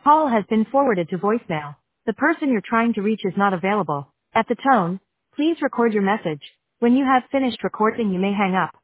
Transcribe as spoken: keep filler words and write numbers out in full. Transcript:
Call has been forwarded to voicemail. The person you're trying to reach is not available. At the tone, please record your message. When you have finished recording, you may hang up.